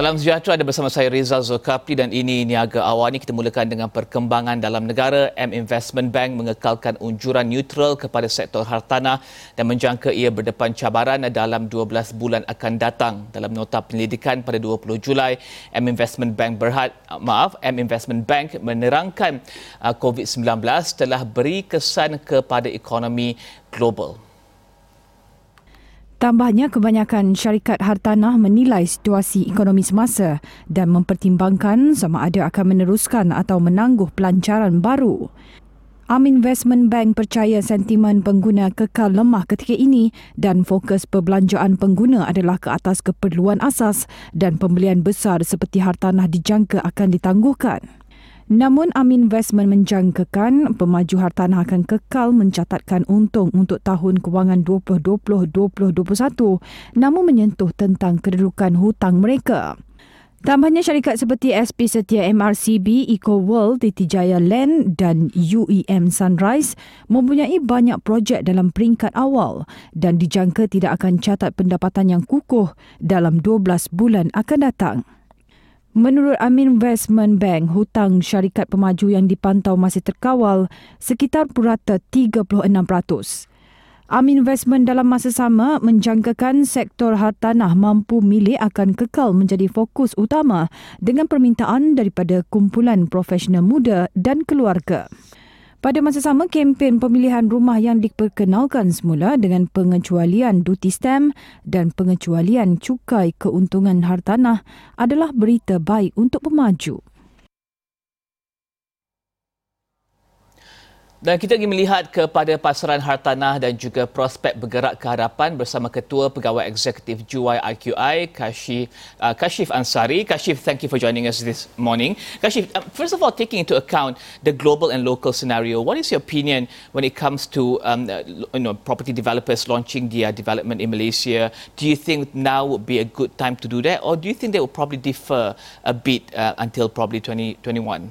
Salam sejahtera, ada bersama saya Rizal Zulkafli dan ini Niaga Awal. Ini kita mulakan dengan perkembangan dalam negara. M Investment Bank mengekalkan unjuran neutral kepada sektor hartanah dan menjangka ia berdepan cabaran dalam 12 bulan akan datang. Dalam nota penyelidikan pada 20 Julai, M Investment Bank menerangkan COVID-19 telah beri kesan kepada ekonomi global. Tambahnya, kebanyakan syarikat hartanah menilai situasi ekonomi semasa dan mempertimbangkan sama ada akan meneruskan atau menangguh pelancaran baru. Am Investment Bank percaya sentimen pengguna kekal lemah ketika ini dan fokus perbelanjaan pengguna adalah ke atas keperluan asas dan pembelian besar seperti hartanah dijangka akan ditangguhkan. Namun, Am Investment menjangkakan pemaju hartanah akan kekal mencatatkan untung untuk tahun kewangan 2020-2021 namun menyentuh tentang kedudukan hutang mereka. Tambahnya, syarikat seperti SP Setia MRCB, EcoWorld, Titijaya Land dan UEM Sunrise mempunyai banyak projek dalam peringkat awal dan dijangka tidak akan catat pendapatan yang kukuh dalam 12 bulan akan datang. Menurut Am Investment Bank, hutang syarikat pemaju yang dipantau masih terkawal sekitar purata 36%. Am Investment dalam masa sama menjangkakan sektor hartanah mampu milik akan kekal menjadi fokus utama dengan permintaan daripada kumpulan profesional muda dan keluarga. Pada masa sama, kempen pemilihan rumah yang diperkenalkan semula dengan pengecualian duty stamp dan pengecualian cukai keuntungan hartanah adalah berita baik untuk pemaju. Dan kita ingin melihat kepada pasaran hartanah dan juga prospek bergerak ke hadapan bersama Ketua Pegawai Eksekutif Jiwai IQI, Kashif Ansari. Kashif, thank you for joining us this morning. Kashif, first of all, taking into account the global and local scenario, what is your opinion when it comes to property developers launching their development in Malaysia? Do you think now would be a good time to do that, or do you think they will probably defer a bit until probably 2021?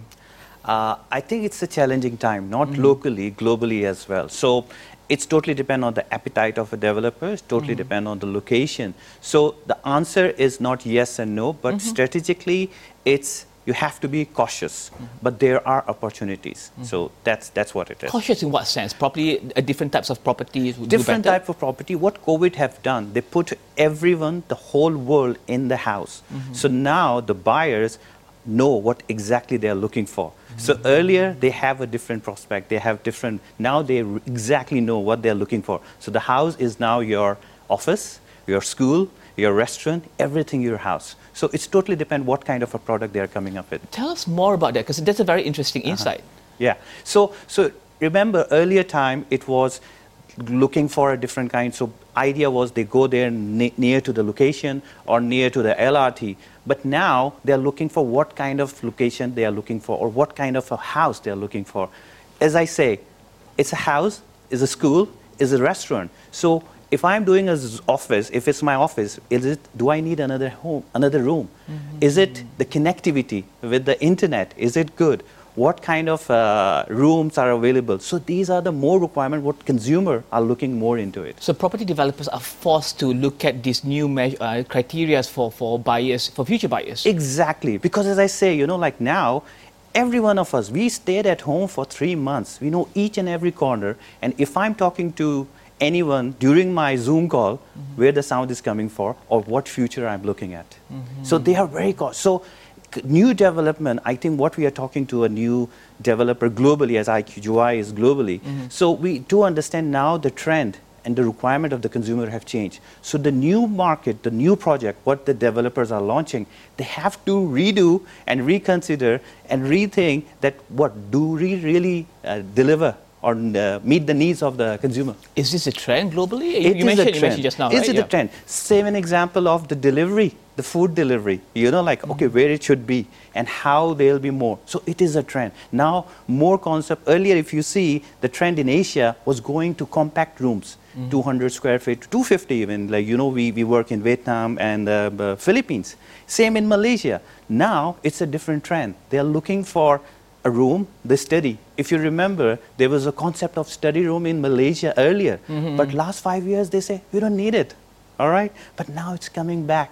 I think it's a challenging time, not locally, globally as well. So it's totally depend on the appetite of a developer, it's totally depend on the location. So the answer is not yes and no, but strategically it's you have to be cautious, but there are opportunities. So that's what it is. Cautious in what sense? Probably different types of properties would different do better? type of property. What COVID have done, they put everyone, the whole world in the house. So now the buyers know what exactly they are looking for. So earlier they have a different prospect, they have different, now they exactly know what they're looking for. So the house is now your office, your school, your restaurant, everything your house. So it's totally depend what kind of a product they are coming up with. Tell us more about that, because that's a very interesting insight. Yeah, so remember earlier time it was looking for a different kind. So idea was they go there near to the location or near to the LRT. But now they're looking for what kind of location they are looking for or what kind of a house they're looking for. As I say, it's a house, it's a school, it's a restaurant. So if I'm doing an office, if it's my office, do I need another home, another room? Is it the connectivity with the internet? Is it good? What kind of rooms are available? So these are the more requirements what consumer are looking more into it. So property developers are forced to look at these new criteria for buyers, for future buyers. Exactly, because as I say, like now, every one of us, we stayed at home for 3 months. We know each and every corner. And if I'm talking to anyone during my Zoom call, where the sound is coming for or what future I'm looking at. So they are very cautious. So new development, I think what we are talking to a new developer globally, as IQGI is globally. So we do understand now the trend and the requirement of the consumer have changed. So the new market, the new project, what the developers are launching, they have to redo and reconsider and rethink that what do we really deliver or meet the needs of the consumer. Is this a trend globally? You mentioned just now, right? Is it a trend? Same an example of the delivery, the food delivery, okay, where it should be and how there'll be more. So it is a trend. Now, more concept. Earlier, if you see, the trend in Asia was going to compact rooms, 200 square feet, 250 even. Like, we work in Vietnam and the Philippines. Same in Malaysia. Now, it's a different trend. They're looking for a room, they study. If you remember, there was a concept of study room in Malaysia earlier, but last 5 years they say, we don't need it, all right? But now it's coming back.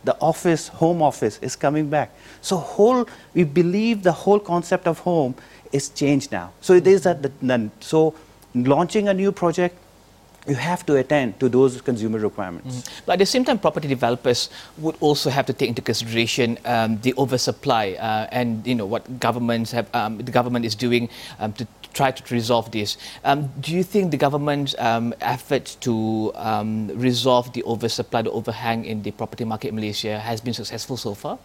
the office, home office is coming back. So we believe the whole concept of home is changed now. So it is so launching a new project, you have to attend to those consumer requirements. But at the same time, property developers would also have to take into consideration the oversupply and what the government is doing to try to resolve this. Do you think the government's efforts to resolve the oversupply, the overhang in the property market in Malaysia has been successful so far?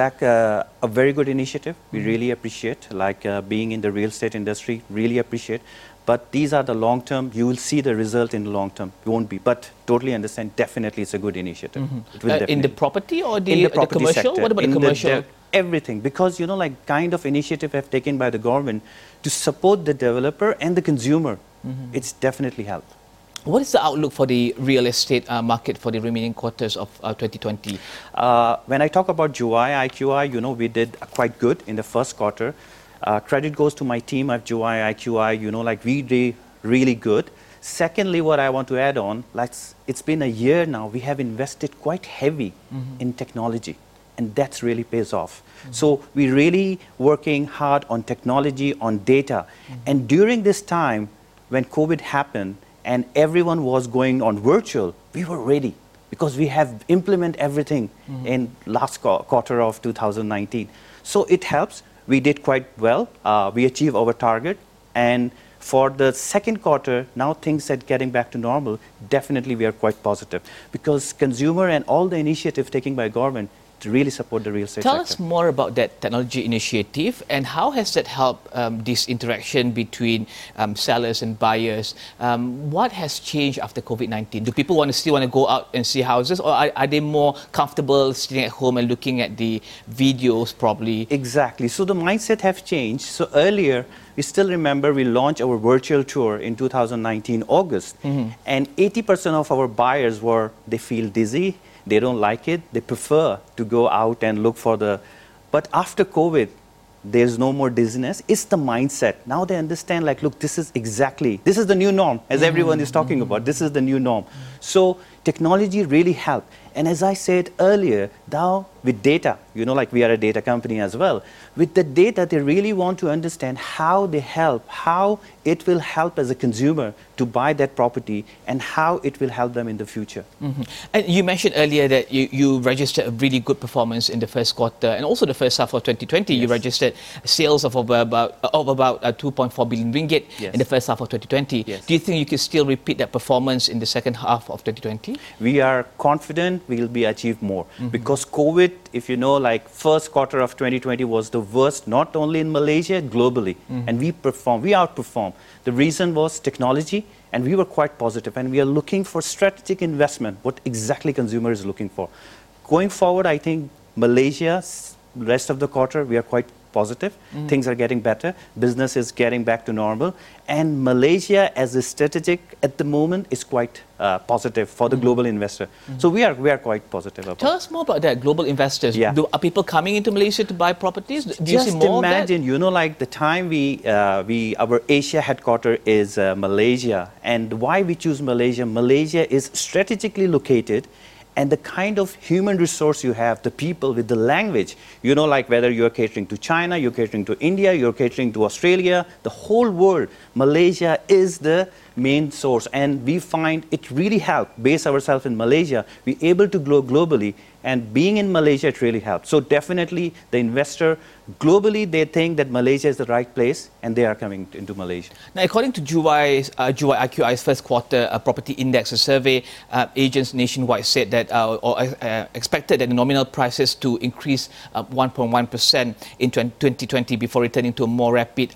A very good initiative. We really appreciate, being in the real estate industry, really appreciate. But these are the long term. You will see the result in the long term. It won't be. But totally understand. Definitely, it's a good initiative. It will in the property or the property commercial? Sector, What about the commercial? Everything. Because kind of initiative have taken by the government to support the developer and the consumer. It's definitely helped. What is the outlook for the real estate market for the remaining quarters of 2020? When I talk about JUI, IQI, we did quite good in the first quarter. Credit goes to my team at JUI, IQI, we did really good. Secondly, what I want to add on, it's been a year now, we have invested quite heavy in technology, and that's really pays off. So we're really working hard on technology, on data. And during this time, when COVID happened and everyone was going on virtual, we were ready because we have implemented everything in last quarter of 2019. So it helps. We did quite well. We achieved our target. And for the second quarter, now things are getting back to normal. Definitely, we are quite positive because consumer and all the initiatives taken by government to really support the real estate sector. Tell us more about that technology initiative and how has that helped this interaction between sellers and buyers? What has changed after COVID-19? Do people still want to go out and see houses, or are they more comfortable sitting at home and looking at the videos probably? Exactly. So the mindset have changed. So earlier, we still remember we launched our virtual tour in 2019 August, and 80% of our buyers they feel dizzy. They don't like it. They prefer to go out and look for But after COVID, there's no more dizziness. It's the mindset. Now they understand, look, this is the new norm, as everyone is talking about. This is the new norm. So technology really helped. And as I said earlier, now with data, we are a data company as well. With the data, they really want to understand how it will help as a consumer to buy that property and how it will help them in the future. And you mentioned earlier that you registered a really good performance in the first quarter and also the first half of 2020. Yes. You registered sales of about 2.4 billion ringgit in the first half of 2020. Yes. Do you think you can still repeat that performance in the second half of 2020? We are confident we will be achieved more because COVID, if first quarter of 2020 was the worst, not only in Malaysia, globally. And we outperformed. The reason was technology, and we were quite positive. And we are looking for strategic investment, what exactly consumer is looking for. Going forward, I think Malaysia, rest of the quarter, we are quite positive. Things are getting better. Business is getting back to normal. And Malaysia, as a strategic at the moment, is quite positive for the global investor. So we are quite positive about it. Tell us more about that, global investors. Yeah. Are people coming into Malaysia to buy properties? Do you see Just more imagine, the time our Asia headquarters is Malaysia. And why we choose Malaysia? Malaysia is strategically located. And the kind of human resource you have, the people with the language, whether you're catering to China, you're catering to India, you're catering to Australia, the whole world, Malaysia is the main source. And we find it really helped, base ourselves in Malaysia, we're able to grow globally. And being in Malaysia, it really helped. So definitely the investor, globally, they think that Malaysia is the right place and they are coming into Malaysia. Now, according to JUI IQI's first quarter property index survey, agents nationwide said that expected that the nominal prices to increase 1.1% in 2020 before returning to a more rapid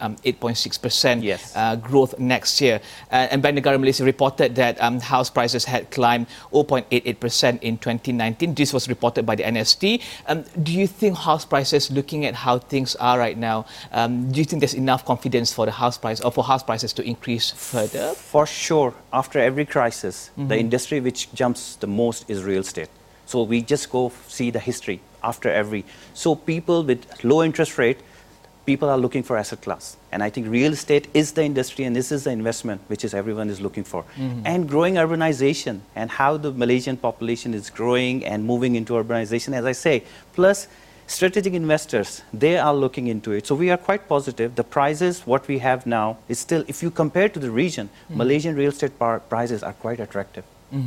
8.6% growth next year. And Bank Negara Malaysia reported that house prices had climbed 0.88% in 2019. This was reported by the NST. Do you think house prices, looking at how things are right now, do you think there's enough confidence for the house price or for house prices to increase further? For sure. After every crisis, the industry which jumps the most is real estate. So we just go see the history after every. So people with low interest rate, people are looking for asset class. And I think real estate is the industry and this is the investment which is everyone is looking for. And growing urbanization and how the Malaysian population is growing and moving into urbanization, as I say, plus strategic investors, they are looking into it. So we are quite positive. The prices, what we have now, is still, if you compare to the region, Malaysian real estate prices are quite attractive.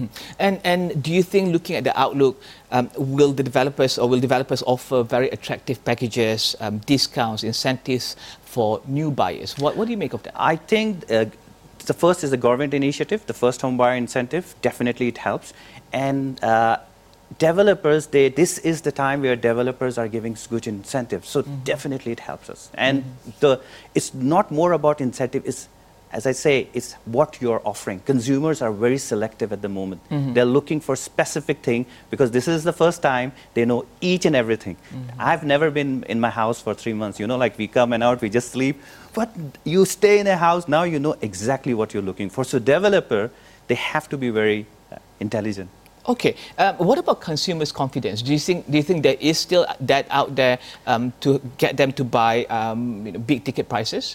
And do you think, looking at the outlook, will developers offer very attractive packages, discounts, incentives for new buyers? What do you make of that? I think the first is the government initiative, the first home buyer incentive. Definitely it helps. And developers, this is the time where developers are giving good incentives. So definitely it helps us. And it's not more about incentive, it's, as I say, it's what you're offering. Consumers are very selective at the moment. They're looking for specific thing because this is the first time they know each and everything. I've never been in my house for 3 months. You know, like we come and out, we just sleep. But you stay in a house, now you know exactly what you're looking for. So developer, they have to be very intelligent. Okay. What about consumers' confidence? Do you think there is still that out there to get them to buy big ticket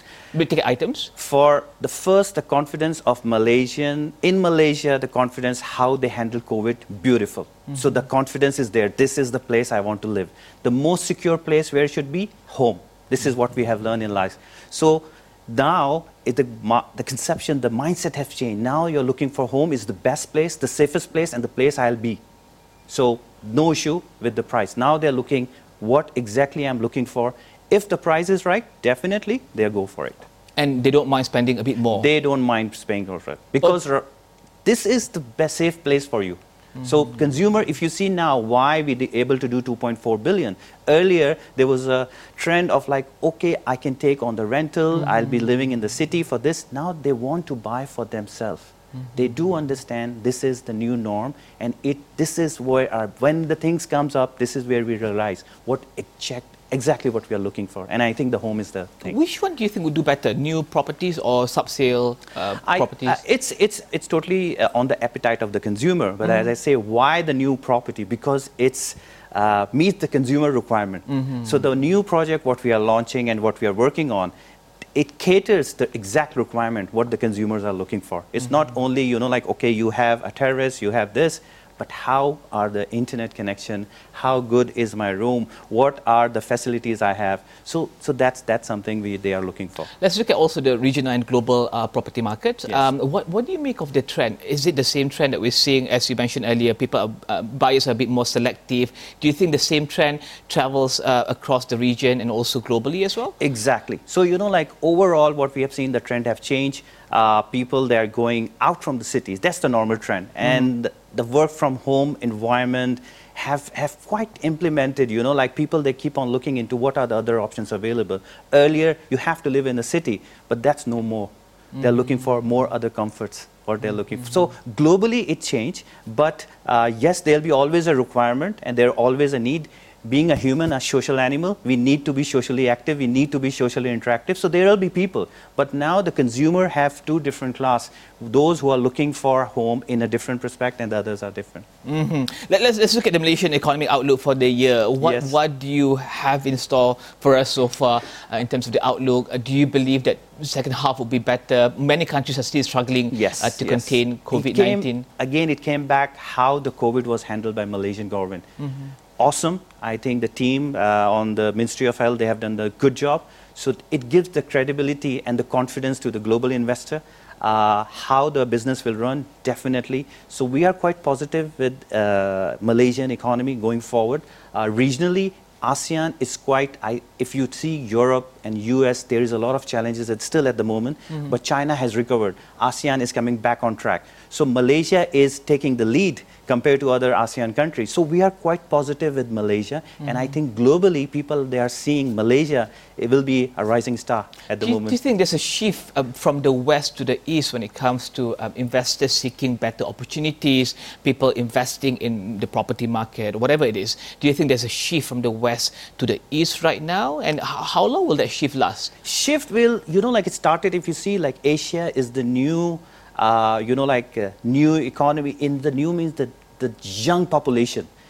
items? For the first, the confidence of Malaysian, in Malaysia, the confidence how they handle COVID, beautiful. So the confidence is there. This is the place I want to live. The most secure place where it should be, home. This is what we have learned in life. So now, the conception, the mindset has changed. Now you're looking for home is the best place, the safest place, and the place I'll be. So no issue with the price. Now they're looking what exactly I'm looking for. If the price is right, definitely they'll go for it. And they don't mind spending a bit more? They don't mind spending for it. Because this is the best safe place for you. So consumer, if you see now why we able to do 2.4 billion. Earlier, there was a trend of like, okay, I can take on the rental, I'll be living in the city for this. Now they want to buy for themselves. They do understand this is the new norm and this is where when the things comes up, this is where we realize exactly what we are looking for. And I think the home is the thing. Which one do you think would do better, new properties or sub-sale properties? It's totally on the appetite of the consumer. But as I say, why the new property? Because it's meets the consumer requirement. So the new project, what we are launching and what we are working on, it caters the exact requirement what the consumers are looking for. It's not only, you know, like, okay, you have a terrace, you have this, but how are the internet connection? How good is my room? What are the facilities I have? So that's something they are looking for. Let's look at also the regional and global property market. Yes. What do you make of the trend? Is it the same trend that we're seeing, as you mentioned earlier, buyers are a bit more selective? Do you think the same trend travels across the region and also globally as well? Exactly. So, you know, like overall what we have seen, the trend have changed. People, they are going out from the cities. That's the normal trend. And the work from home environment have quite implemented, you know, like people, they keep on looking into what are the other options available. Earlier, you have to live in a city, but that's no more. They're looking for more other comforts, what they're looking for. So globally, it changed, but yes, there'll be always a requirement and there's always a need. Being a human, a social animal, we need to be socially active, we need to be socially interactive. So there will be people. But now the consumer have two different class. Those who are looking for home in a different perspective and the others are different. Let's look at the Malaysian economic outlook for the year. What do you have in store for us so far in terms of the outlook? Do you believe that the second half will be better? Many countries are still struggling to contain COVID-19. It came back how the COVID was handled by Malaysian government. Awesome. I think the team on the Ministry of Health, they have done a good job. So it gives the credibility and the confidence to the global investor. How the business will run, definitely. So we are quite positive with Malaysian economy going forward. Regionally, ASEAN is quite, if you see Europe and US, there is a lot of challenges still at the moment, but China has recovered. ASEAN is coming back on track. So Malaysia is taking the lead compared to other ASEAN countries. So we are quite positive with Malaysia. And I think globally, people, they are seeing Malaysia, it will be a rising star at the moment. Do you think there's a shift from the west to the east when it comes to investors seeking better opportunities, people investing in the property market, whatever it is? Do you think there's a shift from the west to the east right now? And how long will that shift last? Shift will, you know, like it started, if you see, like Asia is the new, you know, like new economy. In the new means the young population.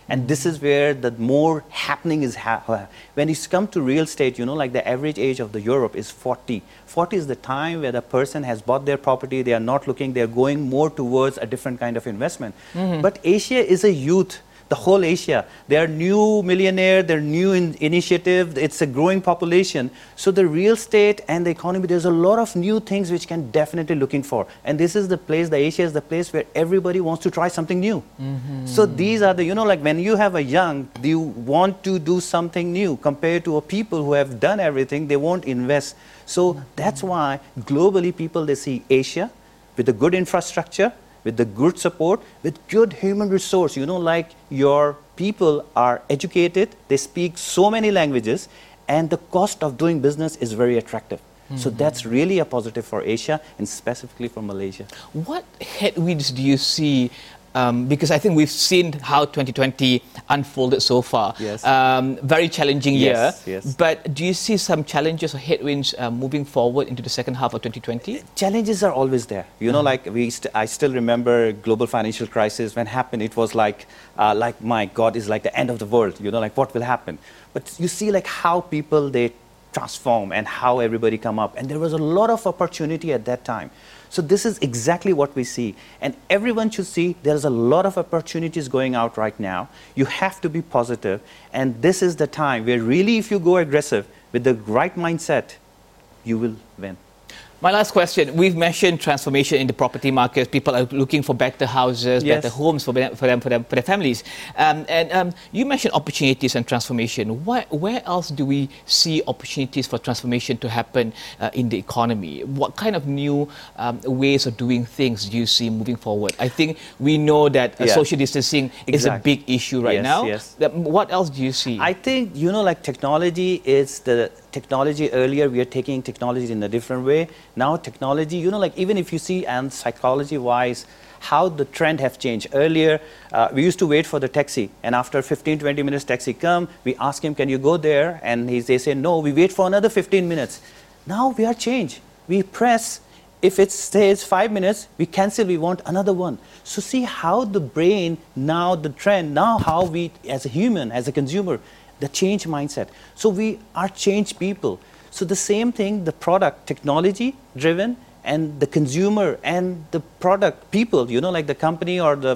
And this is where the more happening is. When it's come to real estate, like the average age of the Europe is 40. 40 is the time where the person has bought their property. They are not looking. They are going more towards a different kind of investment. But Asia is a youth. The whole Asia, they are new millionaire, they're new initiative, it's a growing population. So the real estate and the economy, there's a lot of new things which can definitely looking for. And this is the place, the Asia is the place where everybody wants to try something new. So these are the, like when you have a young, you want to do something new compared to a people who have done everything, they won't invest. So that's why globally people, they see Asia with a good infrastructure, with the good support, with good human resource. Like your people are educated, they speak so many languages, and the cost of doing business is very attractive. So that's really a positive for Asia and specifically for Malaysia. What headwinds do you see? Because I think we've seen how 2020 unfolded so far. Yes. Very challenging year. Yes. But do you see some challenges or headwinds moving forward into the second half of 2020? Challenges are always there. Like I still remember global financial crisis when it happened. It was like my God, it's like the end of the world. Like what will happen? But you see like how people they transform and how everybody come up. And there was a lot of opportunity at that time. So this is exactly what we see. And everyone should see there's a lot of opportunities going out right now. You have to be positive. And this is the time where really if you go aggressive with the right mindset, you will win. My last question, we've mentioned transformation in the property market. People are looking for better houses, better homes for their families. And you mentioned opportunities and transformation. Where else do we see opportunities for transformation to happen in the economy? What kind of new ways of doing things do you see moving forward? I think we know that social distancing is a big issue right now. What else do you see? I think, like technology is the technology. Earlier we are taking technology in a different way. Now technology, like even if you see and psychology wise how the trend have changed. Earlier we used to wait for the taxi, and after 15-20 minutes taxi come, we ask him, can you go there? And they say no, we wait for another 15 minutes. Now we are changed. We press, if it stays 5 minutes, we cancel, we want another one. So see how the brain, now the trend, now how we as a human, as a consumer, the change mindset. So we are changed people. So the same thing, the product, technology driven, and the consumer and the product people, like the company or the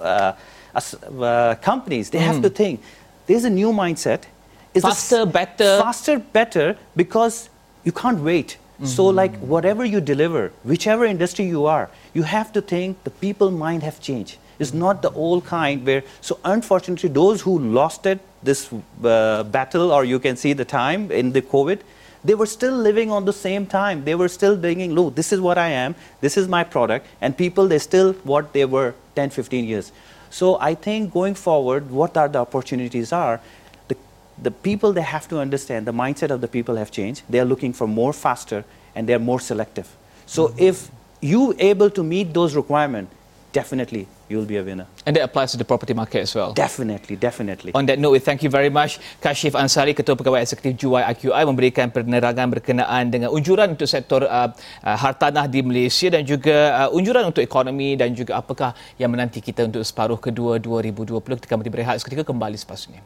companies, they have to think. There's a new mindset. Faster, better. Faster, better, because you can't wait. So like whatever you deliver, whichever industry you are, you have to think the people mind have changed. It's not the old kind where, so unfortunately those who lost it, this battle, or you can see the time in the COVID, they were still living on the same time. They were still thinking, look, this is what I am, this is my product, and people, they still what they were 10, 15 years. So I think going forward, what are the opportunities are, the people, they have to understand the mindset of the people have changed. They are looking for more faster and they are more selective. So if you able to meet those requirements, definitely you'll be a winner. And that applies to the property market as well? Definitely, definitely. On that note, we thank you very much. Kashif Ansari, Ketua Pegawai Eksekutif Jiwai IQI, memberikan penerangan berkenaan dengan unjuran untuk sektor hartanah di Malaysia dan juga unjuran untuk ekonomi dan juga apakah yang menanti kita untuk separuh kedua 2020. Kita akan berehat seketika, kembali selepas ini.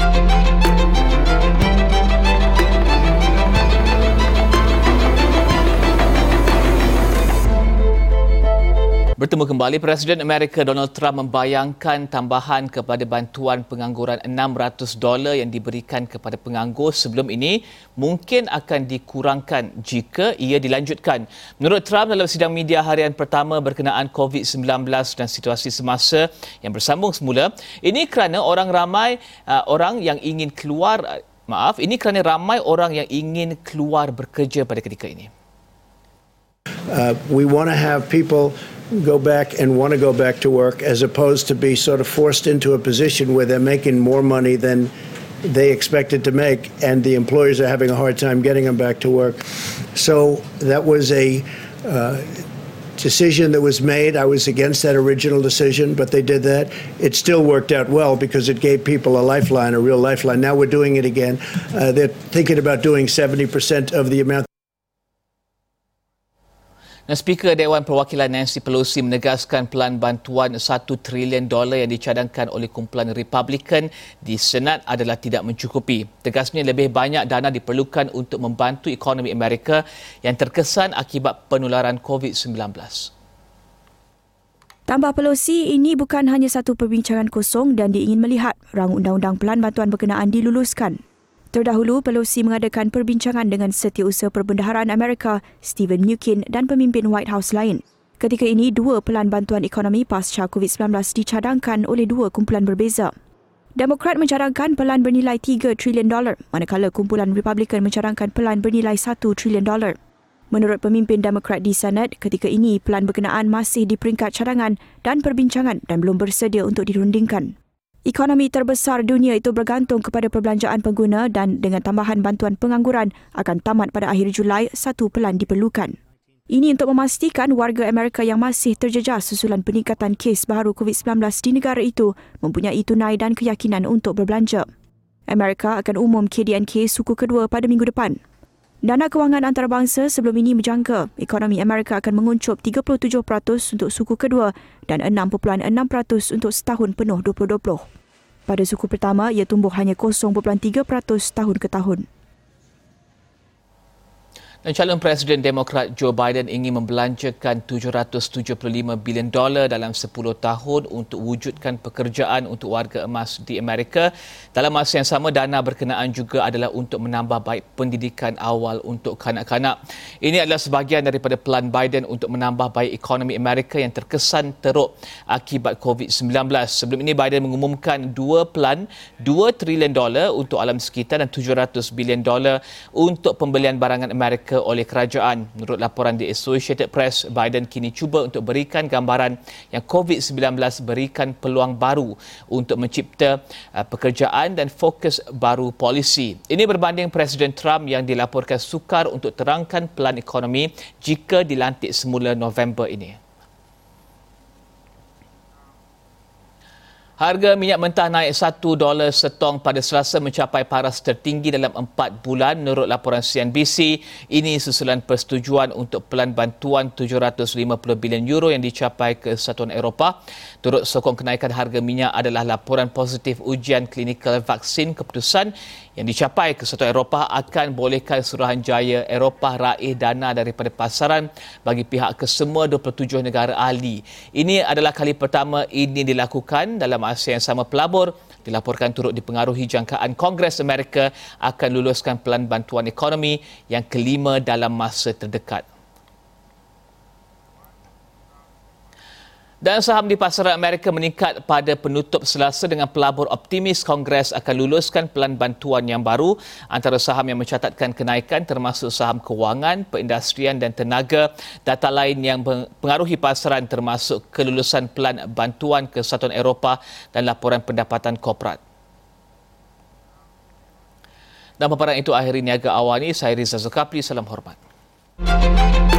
Bertemu kembali, Presiden Amerika Donald Trump membayangkan tambahan kepada bantuan pengangguran $600 yang diberikan kepada penganggur sebelum ini mungkin akan dikurangkan jika ia dilanjutkan. Menurut Trump dalam sidang media harian pertama berkenaan COVID-19 dan situasi semasa yang bersambung semula, ini kerana ramai orang yang ingin keluar bekerja pada ketika ini. We want to have people go back and want to go back to work as opposed to be sort of forced into a position where they're making more money than they expected to make and the employers are having a hard time getting them back to work. So that was a decision that was made. I was against that original decision, but they did that. It still worked out well because it gave people a lifeline, a real lifeline. Now we're doing it again. They're thinking about doing 70% of the amount. Dan Speaker Dewan Perwakilan Nancy Pelosi menegaskan pelan bantuan $1 trilion yang dicadangkan oleh kumpulan Republikan di Senat adalah tidak mencukupi. Tegasnya lebih banyak dana diperlukan untuk membantu ekonomi Amerika yang terkesan akibat penularan COVID-19. Tambah Pelosi, ini bukan hanya satu perbincangan kosong dan dia ingin melihat rang undang-undang pelan bantuan berkenaan diluluskan. Terdahulu, Pelosi mengadakan perbincangan dengan Setiausaha Perbendaharaan Amerika, Stephen Mnuchin dan pemimpin White House lain. Ketika ini, dua pelan bantuan ekonomi pasca COVID-19 dicadangkan oleh dua kumpulan berbeza. Demokrat mencadangkan pelan bernilai $3 trilion, manakala kumpulan Republikan mencadangkan pelan bernilai $1 trilion. Menurut pemimpin Demokrat di Senat, ketika ini pelan berkenaan masih di peringkat cadangan dan perbincangan dan belum bersedia untuk dirundingkan. Ekonomi terbesar dunia itu bergantung kepada perbelanjaan pengguna dan dengan tambahan bantuan pengangguran akan tamat pada akhir Julai, satu pelan diperlukan. Ini untuk memastikan warga Amerika yang masih terjejas susulan peningkatan kes baru COVID-19 di negara itu mempunyai tunai dan keyakinan untuk berbelanja. Amerika akan umum KDNK suku kedua pada minggu depan. Dana Kewangan Antarabangsa sebelum ini menjangka ekonomi Amerika akan menguncup 37% untuk suku kedua dan 6.6% untuk setahun penuh 2020. Pada suku pertama, ia tumbuh hanya 0.3% tahun ke tahun. Dan calon Presiden Demokrat Joe Biden ingin membelanjakan $775 bilion dalam 10 tahun untuk wujudkan pekerjaan untuk warga emas di Amerika. Dalam masa yang sama, dana berkenaan juga adalah untuk menambah baik pendidikan awal untuk kanak-kanak. Ini adalah sebahagian daripada pelan Biden untuk menambah baik ekonomi Amerika yang terkesan teruk akibat COVID-19. Sebelum ini, Biden mengumumkan dua pelan $2 trilion untuk alam sekitar dan $700 bilion untuk pembelian barangan Amerika oleh kerajaan. Menurut laporan di Associated Press, Biden kini cuba untuk berikan gambaran yang COVID-19 berikan peluang baru untuk mencipta pekerjaan dan fokus baru polisi. Ini berbanding Presiden Trump yang dilaporkan sukar untuk terangkan pelan ekonomi jika dilantik semula November ini. Harga minyak mentah naik $1 setong pada Selasa mencapai paras tertinggi dalam 4 bulan menurut laporan CNBC. Ini susulan persetujuan untuk pelan bantuan €750 bilion yang dicapai Kesatuan Eropah. Turut sokong kenaikan harga minyak adalah laporan positif ujian klinikal vaksin keputusan yang dicapai Kesatuan Eropah akan bolehkan Suruhanjaya Eropah raih dana daripada pasaran bagi pihak kesemua 27 negara ahli. Ini adalah kali pertama ini dilakukan. Dalam masa yang sama, pelabur dilaporkan turut dipengaruhi jangkaan Kongres Amerika akan luluskan pelan bantuan ekonomi yang kelima dalam masa terdekat. Dan saham di pasaran Amerika meningkat pada penutup Selasa dengan pelabur optimis Kongres akan luluskan pelan bantuan yang baru. Antara saham yang mencatatkan kenaikan termasuk saham kewangan, perindustrian dan tenaga. Data lain yang mempengaruhi pasaran termasuk kelulusan pelan bantuan Kesatuan Eropah dan laporan pendapatan korporat. Dan paparan itu akhiri Niaga Awal ini. Saya Rizal Zulkafli. Salam hormat.